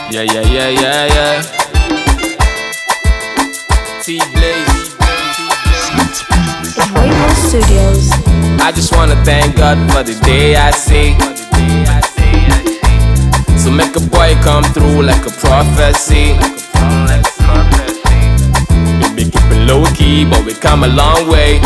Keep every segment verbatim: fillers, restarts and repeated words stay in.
Yeah, yeah, yeah, yeah, yeah. T-Blaze. It's Rainbow Studios. I just wanna thank God for the day I see. So make a boy come through like a prophecy. We be keeping low key, but we come a long way.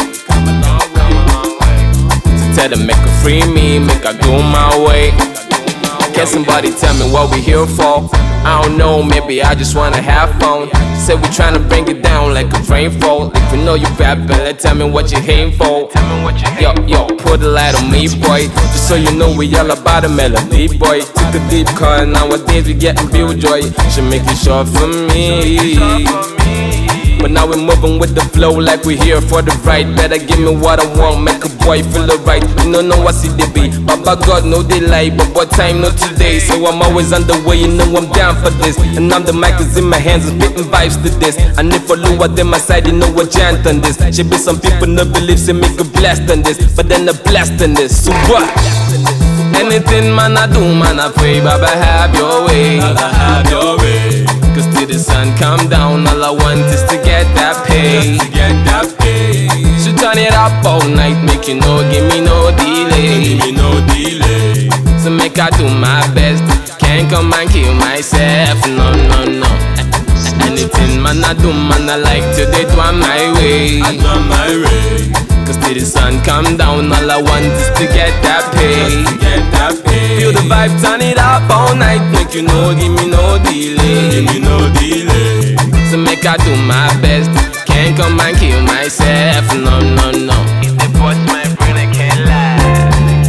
So tell them make a free me, make I go my way. Can somebody tell me what we here for? I don't know, maybe I just wanna have fun. Say we tryna bring it down like a rainfall. If you know you rap, better tell me what you hating for. Yo, yo, put a light on me, boy. Just so you know we all about a melody, boy. Took a deep cut, nowadays we getting real joy. Should make it short for me. But now we're moving with the flow like we here for the right. Better give me what I want, make a boy feel alright. You don't know what see they be, Baba God know they lie, but what time not today. So I'm always on the way, you know I'm down for this. And I'm the mic is in my hands, I'm spitting vibes to this. And if I look at them my side, you know I chant on this. Should be some people no believe, say make a blast on this, but then a blast on this. So what? Anything man I do, man I pray, Baba have your way. Baba have your way. Cause till the sun come down, all I want is to get that pay. Just to get that pay. So turn it up all night, make you know, give me no delay. Give me no delay. So make I do my best, can't come and kill myself, no, no, no. Anything man I do, man I like to do it one my way. I do my way. Cause till the sun come down, all I want is to get that pay. Just to get that pay. Feel the vibe, turn it up all night, make you know, give me no delay. Give me no delay. So make I do my best, can't come and kill myself, no, no, no. If they bust my brain, I can't lie.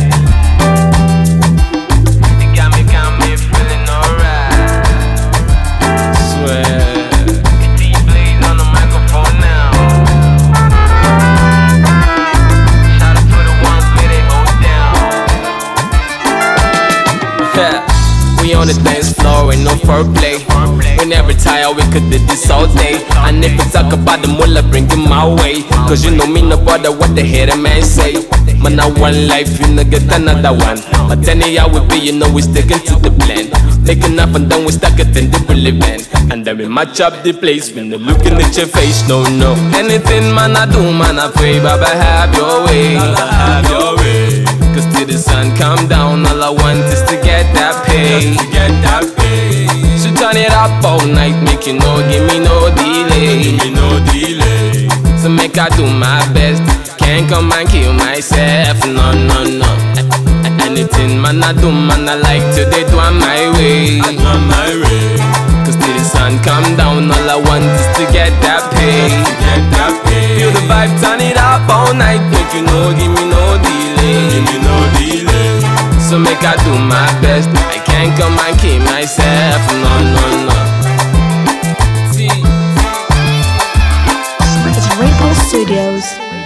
You got me, got me feeling alright. Swear. It's T-Blaze on the microphone now. Shout out to the ones where they hold down. We on the dance floor, ain't no foreplay. We never tire, we could do this all day. And if we talk about the mullah, bring him my way. Cause you know me no bother what the hater man say. Man, I one life, you know get another one. But anyhow we be, you know we sticking to the plan. Taking up and down, we stuck it in the relevant. And then we match up the place when they're looking at your face, no, no. Anything man I do, man I pray, Baba have your way. Baba have your way. Cause till the sun come down, all I want is to get that pay. Just to get that pay. So turn it up all night, make you know, give me no delay. Give me no delay. So make I do my best, can't come and kill myself, no, no, no. Anything man I do, man I like to do it one my way. I do my way. Cause till the sun come down, all I want is to get that pay. Just to get that pay. Feel the vibe, turn it up all night, make you know, give me no delay. Give me no delay. So make I do my best, I can't come and kill myself, no, no, no. It's Rainbow Studios.